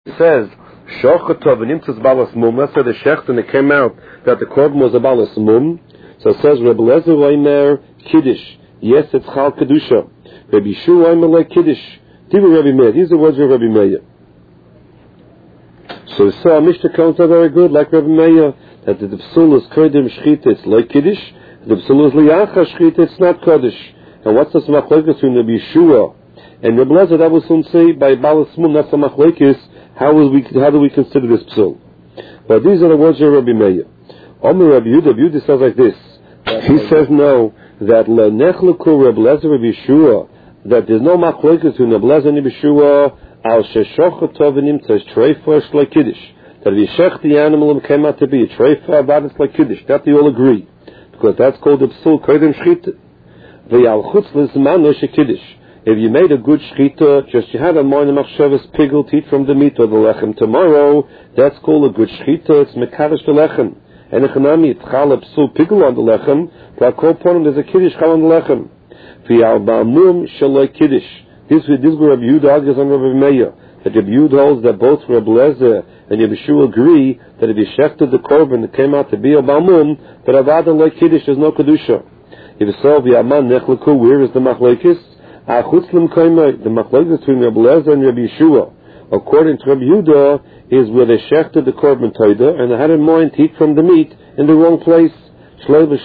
It says, Shochatov and Imtzas Balas Mum. Let's say the Shecht and it came out that the korban was a Balas Mum. So it says, Rebbe Lezer Oimer Kiddush. Yes, it's Chal Kedusha. Rebbe Yeshua Oimer like Kiddush. Divu Rebbe Meir. These are words of Rebbe Meir. So we saw Mishnah counts are very good, like Rebbe Meir, that the Psul is Kodim Shchita, it's like Kiddush. The Psul is Liyacha Shchita, it's not Kodesh. And what's the Machlekes between Rebbe Yeshua and Rebbe Lezer? That was soon say by Balas Mum, that's the Machlekes. How do we consider this psul? But these are the words of Rabbi Meir. Omer Rabbi Yehuda says like this. He says no, that lenechleku Rabbi Lezer Rabbi Yeshua, that there's no machlokes between Rabbi Lezer and Rabbi Yeshua al sheshochet tovanim tzes treifa shlei kiddush. That if you shech the animal and came out to be a treifa about it's like kiddush. That they all agree, because that's called the psul kodim shchita. Ve'al chutz lezman lo shekiddush. If you made a good shchita, just you had a morning machshavas pigel to eat from the meat or the lechem tomorrow, that's called a good shchita. It's mekadosh the lechem. And echanami, it's chal a psul pigel on the lechem, but kol ponim there's a kiddush chal on the lechem. V'yal ba'amum shaloi kiddush. This is where Rabbi Yehuda argues on Rabbi Meir, that Rabbi Yehuda holds that both Rabbi Lezer and Rabbi Yeshua agree that if you shechted the korban, it came out to be a ba'amum, but avada like kiddush, there's no kedusha. If so, v'yaman nechleku, where is the machlekes? The machlokes between Rabbi Lezer and Rabbi Yeshua, according to Rabbi Yehuda, is where they shechted the korban toida and they had in mind to eat from the meat in the wrong place. So Rabbi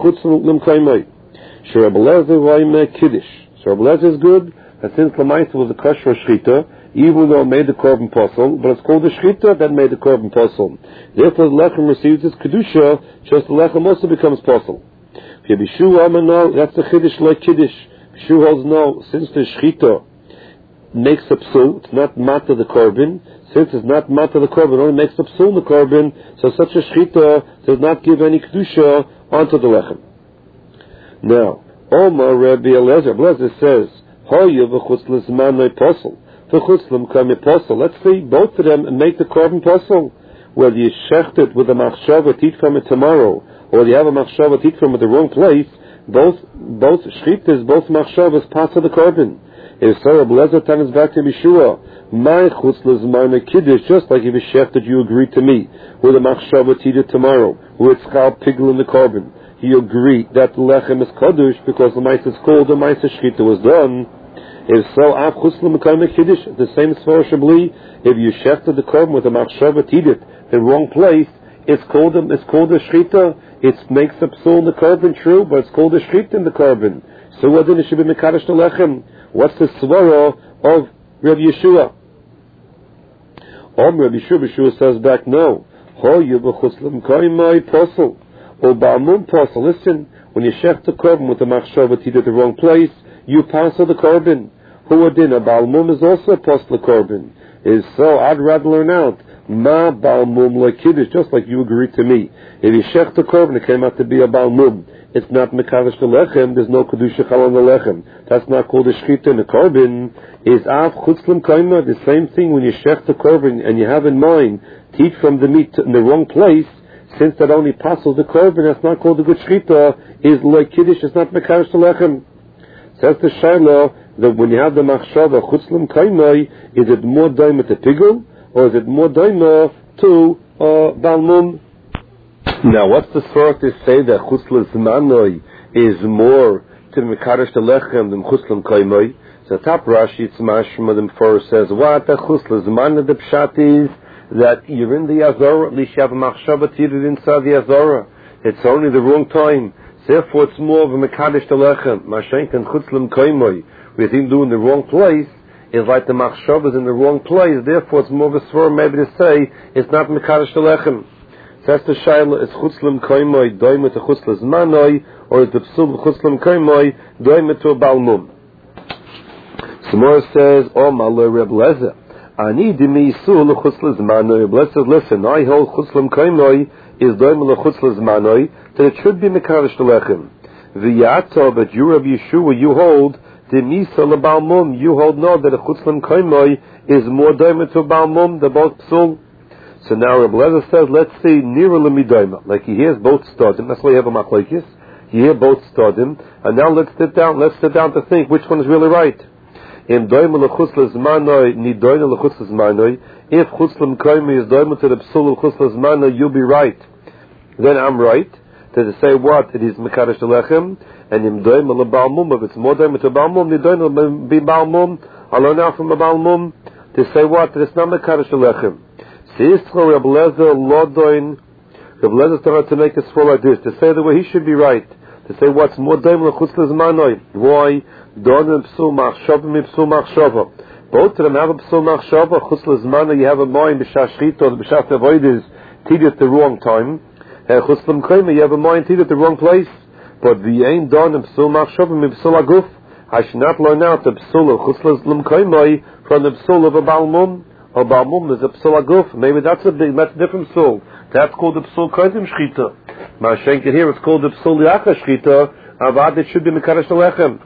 Lezer vayme kiddush. So Rabbi Lezer is good, and since Lamaisa was a kosher shchita, even though it made the korban posel, but it's called the shchita that made the korban posel. Therefore, the lechem receives its kedusha, just the lechem also becomes posel. Rabbi Yeshua, that's the kiddush like kiddush. Shu holds no, since the shchita makes a psul, it's not mata the korban. Since it's not mata the korban, it only makes a psul the korban, so such a shchita does not give any kedusha onto the lechem. Now, Omar Rabbi Eliezer says, Hoya v'chutz l'zman no posel, v'chutz l'mkam posel. Let's see, both of them make the korban posel. Whether you shecht it with a machshava to eat from it tomorrow, or you have a machshava to eat from it the wrong place, both shchitas, both machshavas pass of the korban. If so, Rabbi Lezer turns back to Yeshua. My chutz l'zman kiddush, just like if you shechted, you agree to me with a machshava to eat it tomorrow, with chal pigel in the korban. You agree that the lechem is kodesh because the mice is called the mice shchita was done. If so, av chutz l'mekayim kiddush, the same as far shabli. If you shechted the korban with a machshava to eat it the wrong place, it's called a shchita. It makes a psul in the korban, true, but it's called a shchita in the korban. So what then it should be mekadosh the lechem? What's the svara of Rabbi Yeshua? Rabbi Yeshua says back, no. Ho yubachutz l'mkayim posel. O ba'amum posel. Listen, when you shech the korban with the machshava to the wrong place, you pass the korban. Hu adin, a ba'amum is also a posel korban. Is so, I'd rather learn out. Ma ba'amum lekiddush, just like you agree to me. If you shech the korban, it came out to be a ba'amum. It's not mekadosh the lechem. There's no kedusha chal on the lechem. That's not called a shchita in the korban. Is av chutz l'mkayim the same thing when you shech the korban and you have in mind to eat from the meat in the wrong place? Since that only passes the korban, that's not called a good shchita. Is like kiddush. It's not mekadosh the lechem. Says the Shiloh that when you have the machshava chutz l'mkayim, is it more daima to pigul or is it more daima to balmum? Now, what's the sort to say that chutz l'zmanoi is more to mekadosh the lechem than chutz l'mkayim? So top Rashi, it's mashma, the Meforah says, what the chutz l'zmanoi, the pshat is that you're in the Azorah, at least you have a machshava tirud inside the Azorah. It's only the wrong time. Therefore, it's more of a mekadosh the lechem. Mashenk and chutz l'mkayim, with him doing the wrong place, is like the machshava is in the wrong place. Therefore, it's more of a svara maybe to say it's not mekadosh the lechem. That's the shayla, is chutz l'mkayim doime to chutz l'zmanoi, or is the psul chutz l'mkayim doime to a balmum? Samora says, oh malay Reb Lezer, ani dimi yisul l'chutz l'zmanoi. Reb Lezer says, listen, I hold chutz l'mkayim is doime l'chutz l'zmanoi, that it should be mekadosh the lechem. V'yato, but you Rabbi Yeshua, you hold demisa l'balmum, you hold no that a chutz l'mkayim is more doime to a balmum, the both psul. So now Rabbi Lezer says, let's see, nira l'midoima, like he hears both stodim, that's why you have a machlekes, you hear both stodim, and now let's sit down to think which one is really right. in doim lechutz lezmanoi nidoin lechutz lezmanoi. If chutz l'mkoimi is doim to the psul lechutz lezmanoi, you'll be right. Then I'm right. To say what? It is mekadosh lechem, and im doim lebalmum. If it's more doim to balmum, nidoin be balmum. I learn out from a balmum to say what? That it's not mekadosh lechem. Seischo Reb Lezer lodoin. Reb Lezer started to make a swirl like this, to say the way he should be right, to say what's more doim lechutz lezmanoi. Why? Don psul machshava mipsul machshava. Both of them have a psul machshava. Chutz lezmanoi, you have a mind b'shas shchita or b'shas avodas, tid at the wrong time. Chutz l'mkoima, you have a mind tid at the wrong place. But the ain't don psul machshava mipsul aguf. I should not learn out the psul of chutz l'mkoima from the psul of a balmum. A balmum is a psul aguf. Maybe that's a different psul. That's called the psul kodim shchita. Ma'ashenket here, it's called the psul yachas shchita. Avad, it should be mekadosh lechem.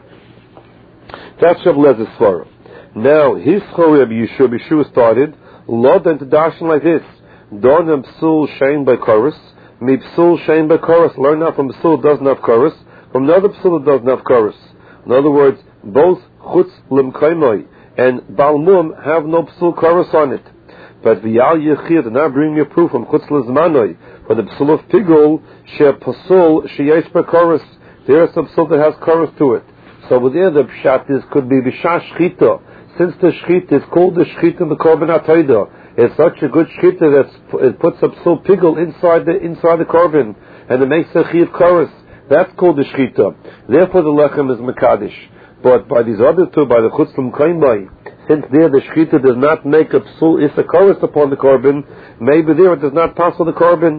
That's Reb Lezer's svara. Now, his Rabbi Yeshua started, Lod and to darshan like this. Don and psul shein by chorus. Mi psul shein by chorus. Learn now from psul doesn't have chorus. From another psul that doesn't have chorus. In other words, both chutz l'mkoimoi and balmum have no psul chorus on it. But v'yal yechir did not bring me a proof from chutz lezmanoi for the psul of pigul she pasul sheyesh per chorus. There is some psul that has chorus to it. So with there the pshat is could be b'shas shchita. Since the shchita is called the shchita in the korban atoida, it's such a good shchita that it puts a psul pigul inside the korban and it makes a chiv chorus. That's called the shchita. Therefore the lechem is mekadosh. But by these other two, by the chutz l'mkoimai, since there the shchita does not make a psul, it's a chorus upon the korban, maybe there it does not pass on the korban,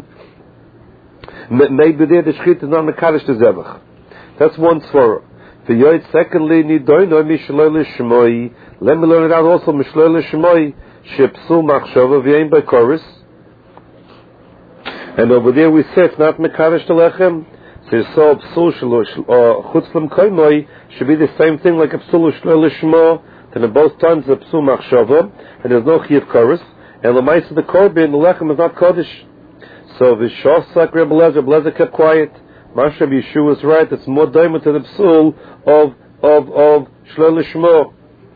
maybe there the shchita is not mekadosh the zebach. That's one svara. Secondly, nidoino mishloi l'shmoi. Let me learn it out also, mishloi l'shmoi, shepsul machshava v'yein by chorus. And over there we say it's not mekadosh the lechem. So psul chutz l'mkoimai should be the same thing like a psul l'shmo. Then in both times the psul machshava, and there's no chiyuv chorus. And l'maisa the korban, the lechem is not kodesh. So v'shosak Reb Lezer kept quiet. Masha Yeshua is right. It's more diamond to the psul of shloi l'shmo.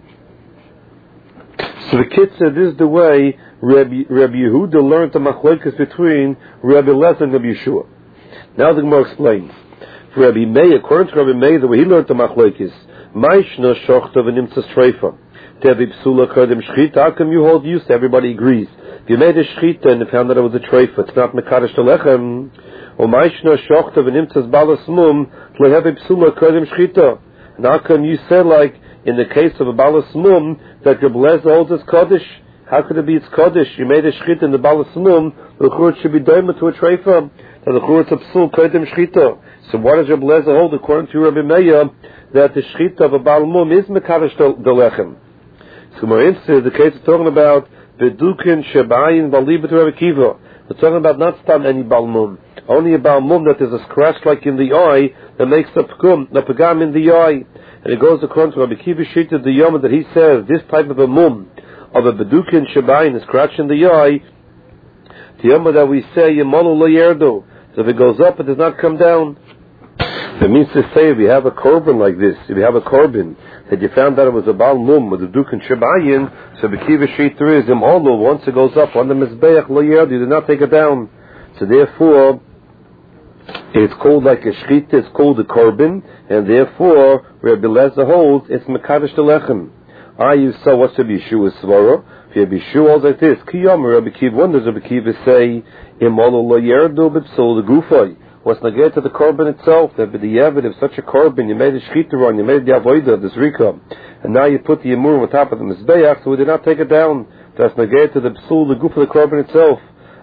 So the kid said this is the way Rabbi Yehuda learned the machlokes between Rabbi Lezer and Rabbi Yeshua. Now the Gemara explains. For Rabbi Meir, according to Rabbi Meir, the way he learned the machlokes, Ma'ishna shochta v'nimtzas treifa. Tevi psula kodim shchita. How come you hold use? Everybody agrees. If you made a shchita and found that it was a treifa, it's not mekadosh the lechem. Or Ma'ishna shochta v'nimtzas balas mum lehevi psula kodim shchita. And how come you said like in the case of a balas mum that Reb Lezer holds as kodesh? How could it be it's kodesh? You made a shchita in the balas mum. The church should be doima to a treifa. That the church of psul kodim shchita. So what does Reb Lezer hold according to Rabbi Meir that the shchita of a bal mum is mekadosh the lechem? So more interested, the case is talking about bedukin shebayin balibet Rabbi Kiva. We're talking about not stam any bal mum, only a bal mum that there's a scratch like in the eye that makes a pagam in the eye, and it goes according to Rabbi Kiva shita the yom that he says this type of a mum of a bedukin shebayin, a scratch in the eye, the yom that we say yemolu lo yerdo. So if it goes up, it does not come down. It means to say, if you have a korban like this, if you have a korban that you found that it was a bal mum with a dukin shebayin, so b'kiva sheitur is im olu. Once it goes up on the mizbeach lo yerdu, you do not take it down. So therefore, it's called like a shchita, it's called a korban, and therefore Rabbi Lezer holds it's mekadosh the lechem. You saw what's Rabbi Yeshua's svara? If Rabbi Yeshua holds like this, ki yomer Rabbi Kiva. When does Rabbi Kiva say im olu lo yerdu b'psul the gufay? What's negated to the korban itself? That the yevid of such a korban, you made a shchita on, you made the avodah, this rika, and now you put the yemur on top of the mizbeach, so we did not take it down. That's negated to the psul, the goof of the korban itself.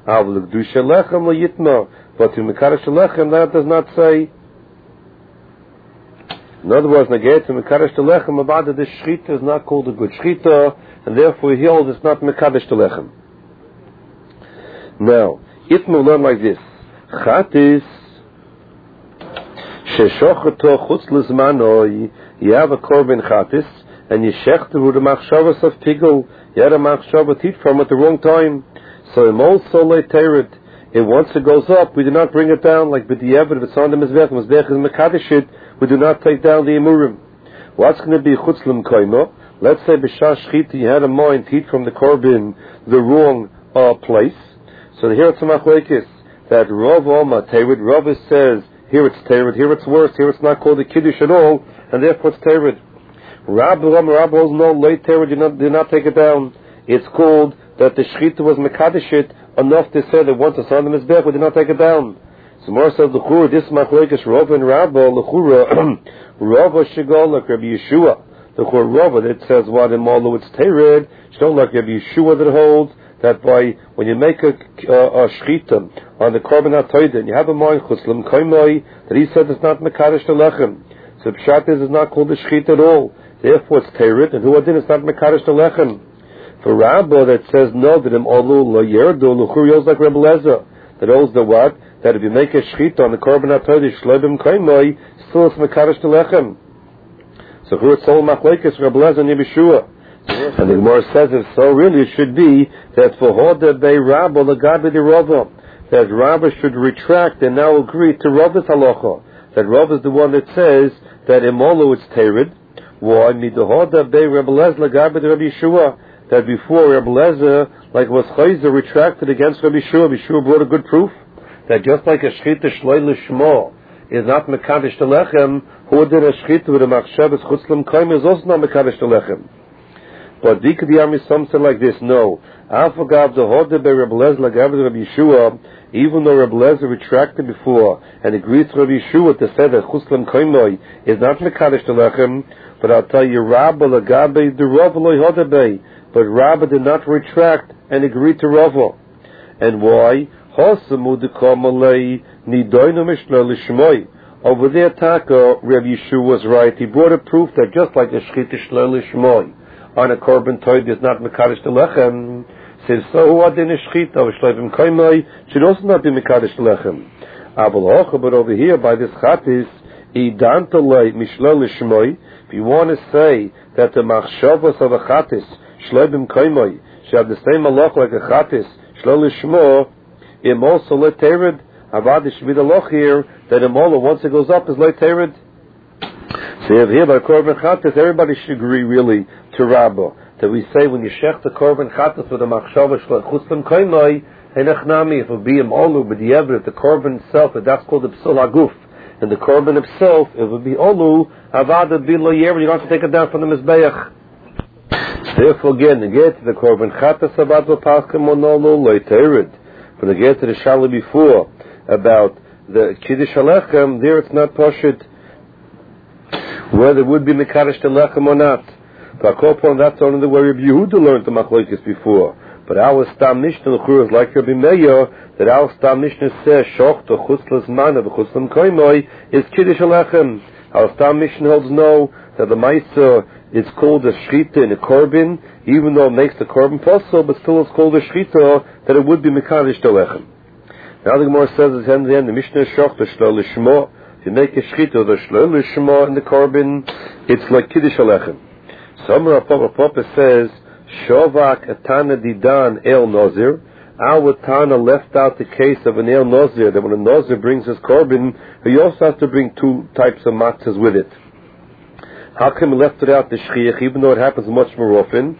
But to mekadosh lechem, that does not say. In other words, negated to mekadosh lechem, about that this shchita is not called a good shchita, and therefore he holds it's not mekadosh lechem. Now, if we learn like this, chatis. You have a korban chatis, and you shechter the machshavas of pigul. You had a machshavas teach from at the wrong time. So im also leiterit. And once it goes up, we do not bring it down. Like b'diavad, if it's on the mizbech is mekadeshit, we do not take down the imurim. What's going to be chutz l'mkoimo? Let's say b'shas shchita you had a mind to eat from the korban the wrong place. So here it's a machlekes that Rav Oma Tered. Rav says here it's Tered, here it's worse, here it's not called a kiddush at all, and therefore it's Tered. Rav holds no late Tered, do not take it down. It's called that the shchita was mekadeshit enough to say that once it's on the mizbech, we did not take it down. So more says l'chura this machlekes Rav and Rabba l'chura Rava shigol like Rabbi Yeshua. The Rava that says what in Malu it's Tered, you don't like Rabbi Yeshua that holds that by when you make a shchita on the korban hatoida and you have a mind chuslam kaimai that he said it's not mekadosh the lechem. So pshat is not called the shchita at all. Therefore it's Tered, and who adin it's not mekadosh the lechem. For Rabba that says no that im alu lo yerdu l'chur yos like Rebbe Lezer that holds the what that if you make a shchita on the korban hatoida shlebim kaimai still it's mekadosh the lechem. So who it's all machlekes Rebbe Lezer and Yeshua. And the Gemara says if so, really it should be that for Hoda Bei Rabba Lagabi the Rava, that Rabba should retract and now agree to Rava's halacha. That Rava is the one that says that Imolu it's Tered. Why? Midahoda Bei Rebbe Lezer Lagabi the Rabbi Yeshua. That before Rebbe Lezer, like was Chayzer, retracted against Rabbi Yeshua. Rabbi Yeshua brought a good proof that just like a shchita shloi l'shmo is not mekadosh the lechem, who did a shchita with a machshavas chutzlam kaim is also not mekadosh the lechem. But Dikadiyami some said like this, no. Afagav the Hoda by Rebbe Lezer Lagav Rabbi Yeshua, even though Rebbe Lezer retracted before and agreed to Rabbi Yeshua to say that Chuslam Kaimoi is not Mekadosh the Lechem, but I'll tell you, Rabba Lagabe the Rava Loi Hoda Bei, but Rabba did not retract and agree to Rava. And why? Hosamu Dekamalei Nidoinu Mishnah Lishmoi. Over there, Taka, Rabbi Yeshua was right. He brought a proof that just like the Shchita Shloi Lishmoi, on a korban toid is not mekadosh the lechem. Says so who adin a shchita of shleivim kaimai should also not be mekadosh the lechem. But over here by this chatis idantolei mishlol lishmoi. If you want to say that the machshavos of a chatis shleivim kaimai should have the same halach like a chatis shlol lishmo, im also let tered. Avad should be the loch here that im all once it goes up is let tered. So here by korban chatas, everybody should agree really to Rabba that we say when you shech the korban chatas with a machshava shel chutzlam kaimai henachnami if it be im olu b'diavad the korban itself that's called the psul haguf and the korban itself it would be olu avada be lo yer you don't have to take it down from the mizbeach. Therefore again to get to the korban chatas about the paskim monolu lo tered. But to get to the shala before about the kiddush halechem there it's not poshut whether it would be mekadosh the lechem or not. But that's only the way Rabbi Yehuda learned the machlokes before. But our Stam Mishnah is like Rabbi Meir, that our Stam Mishnah says shoch to chutzlas mana v'chutzlam koimoi is kiddush halechem. Our Stam Mishnah holds no that the ma'aser is called a shchita in a korban, even though it makes the korban possible, but still it's called a shchita that it would be mekadosh the lechem. Now the Gemara says at the end the Mishnah is shoch to shlo lishmo. If you make a shchita the shlo lishmo in the korban, it's like kiddush halechem. Somewhere Papa says, Shovak Atana Didan El Nozir. Our Tana left out the case of an El Nozir, that when a Nozir brings his korban, he also has to bring two types of matzahs with it. How come he left it out the Shchiach, even though it happens much more often?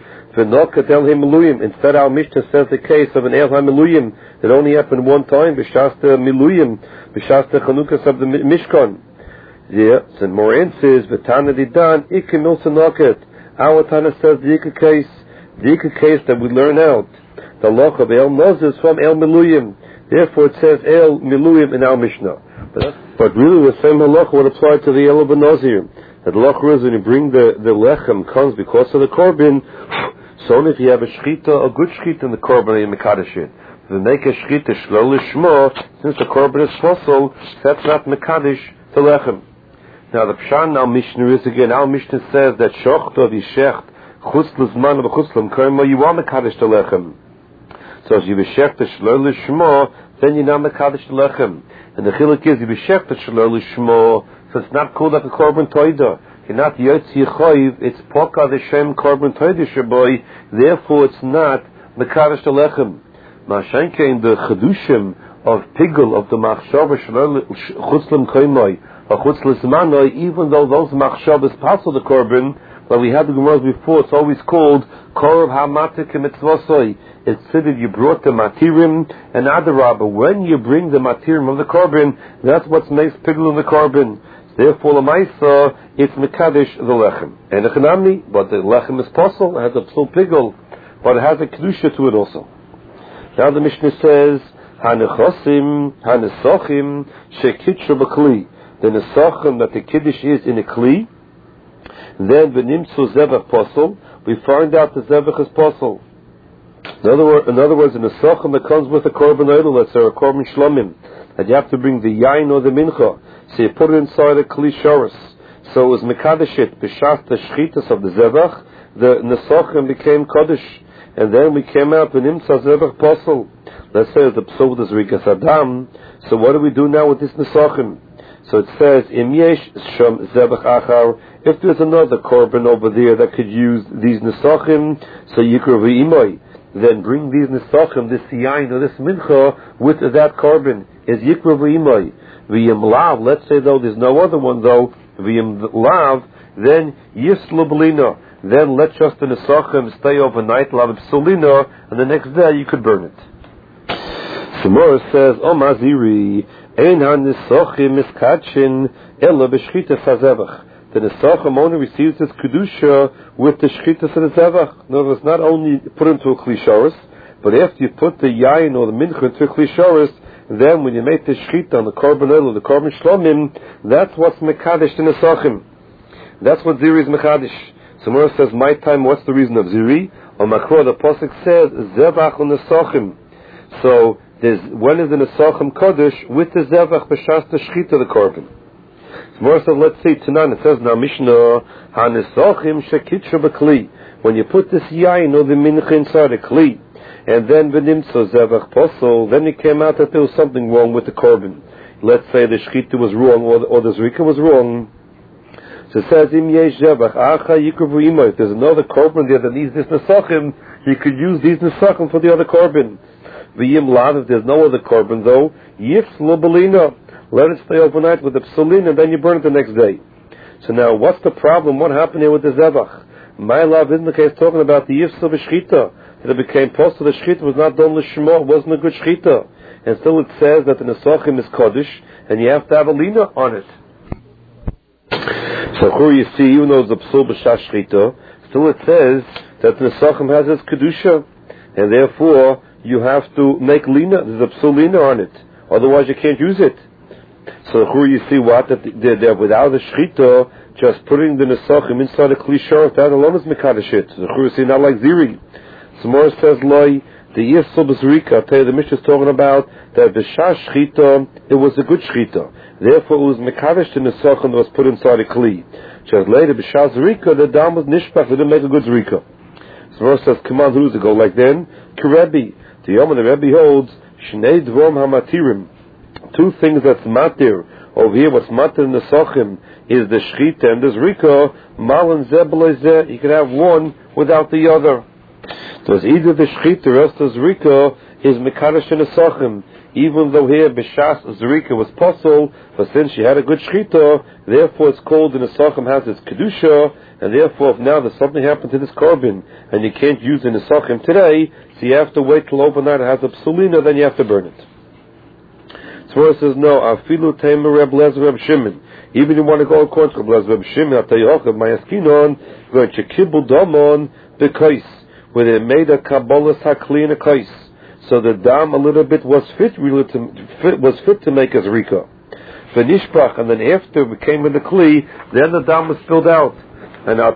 Instead, our Mishnah says the case of an El HaMiluyim that only happened one time, B'shasta Miluyim, B'shasta Chanukas of the Mishkan. Yeah, so Moran says, V'tana Didan, Ikim Ilsanoket. Our Tana says the Yika case that we learn out. The loch of El Nozir is from El Miluyim. Therefore it says El Miluyim in our Mishnah. But really the same halach would apply to the El of Nozir. That the halach is when you bring the lechem comes because of the korban. So only if you have a shchita, a good shchita in the korban, you mekadosh it. If you make a shchita shlo lishmo, since the korban is fossil, that's not mekadosh the lechem. Now the Pshan now Mishnah is again. Our Mishnah says that shochto v'shecht chutz l'zman v'chutzlam kaima you are mekadosh the lechem. So if you v'shecht shlo lishmo, then you're not mekadosh the lechem. And the chiluk is you v'shecht shlo lishmo, so it's not called like a korban toida. You're not yotzi chayiv. It's poka the shem korban toida shaboy. Therefore, it's not mekadosh the lechem. Mashenke in the chedushim of pigul of the machshava shlo chutzlam kaima. Even though those machshavas pass the korban, Like we had the Gemara before, it's always called Korov HaMatir K'Mitzvosoi. It's said that you brought the Matirim and Adarabah. When you bring the Matirim of the Korban, that's what makes Pigul in the Korban. Therefore, Lamaisa, it's Mekadesh the Lechem. And Echanami, but the Lechem is possible, it has a Psul Pigul, but it has a Kedusha to it also. Now the Mishnah says, Hanechosim, Hanesochim, Shekitru B'Kli. The Nesachim that the Kiddush is in a Kli, then Benimtzu Zevach Posel, we find out the Zevach is Posel. In other words, the Nesachim that comes with a Korban Oil, let's say a Korban Shlomim, that you have to bring the Yain or the Mincha, so you put it inside a Kli Shoros. So it was Mekadeshit, B'Shas the Shchitas of the Zevach, the Nesachim became Kodesh, and then we came out Benimtzu Zevach Posel. Let's say the Psol is Rikas Adam, so what do we do now with this Nesachim? So it says, Im yesh sham zebach achar, if there's another korban over there that could use these nesachim, so yikra v'imoy, then bring these nesachim, this yain or this mincha, with that korban, is yikra v'imoy. V'yim lav, let's say though there's no other one though, v'yim lav, then yislu b'lina, then let just the nesachim stay overnight, lav p'sulina, and the next day you could burn it. Samora says, O maziri, Ein ha-nesachim miskadshin ela b'shchita fazevach. The nesachim only receives its kedusha with the shchita for the zevach. In other words, not only put into a klishoris, but after you put the yain or the mincha into a klishoris, then when you make the shchita on the korban oil or the korban shlomim, that's what's mekadesh the nesachim. That's what ziri is mekadesh. Samura says, my time, what's the reason of ziri? On Makro, the pasuk says zevach on nesachim. So when is the Nesachim Kodesh with the Zevach B'Shas the Shchita the Korban? More so, let's see, Tanan, it says in our Mishnah, HaNesachim Shekitru B'Kli. When you put this Yain or the Mincha inside a Kli, and then V'Nimtzo Zevach Posel, then it came out that there was something wrong with the Korban. Let's say the Shchita was wrong, or the Zrika was wrong. So it says, Im Yesh Zevach Acha Yikru V'Imo. If there's another Korban there that needs this Nesachim, you could use these Nesachim for the other Korban. V'yim lav, if there's no other korban though, yifslu b'lina, let it stay overnight with the psulin, and then you burn it the next day. So now, what's the problem? What happened here with the zevach? My love isn't the case talking about the yifslu b'shchita, that it became post the shchita was not done l'shmo, it wasn't a good shchita. And still it says that the nesachim is kodesh, and you have to have a lina on it. So here you see, even though it's a psul b'shas shchita, still it says that the nesachim has its kedusha, and therefore, you have to make lina, there's a psul lina on it. Otherwise you can't use it. So here you see what? That they're without the shchita, just putting the nesachim inside a klishor, that alone is mekadesh it. So here you see, not like ziri. So more says, Loi, the yisel b'zrika, I'll tell you, the Mishnah is talking about that the shash shchita, it was a good shchita. Therefore it was mekadesh the nesachim that was put inside a kli. Just later, b'shas zrika, the dam was nishpach, they didn't make a good zrika. So more says, come on, who's it go like then? Kerebi. The Yom the Rebbe holds Shnei Dvom HaMatirim. Two things that's matir. Over here, what's matir in the Sochim is the Shchita and the Zrika. Mal and Zeh. You can have one without the other. So it's either the Shchita or else the Zrika is Mekadesh in the Sochim. Even though here B'Shas Zrika was possible, but since she had a good Shchita, therefore it's called in the Sochim has its Kedusha, and therefore if now there's something happened to this Korban, and you can't use it in the Sochim today, so you have to wait till overnight it has a psulina, then you have to burn it. So it says, no, Afilu Tamer Reb Lezer Reb Shimon. Even if you want to go according to Reb Lezer Reb Shimon, I'll tell you, Mayaskinon, going to Kibbul Damon, the Kais, where they made a Kabbalah Sakli in a Kais. So the dam a little bit was fit to make as Rika. The Nishpach, and then after we came in the Kli, then the dam was filled out. And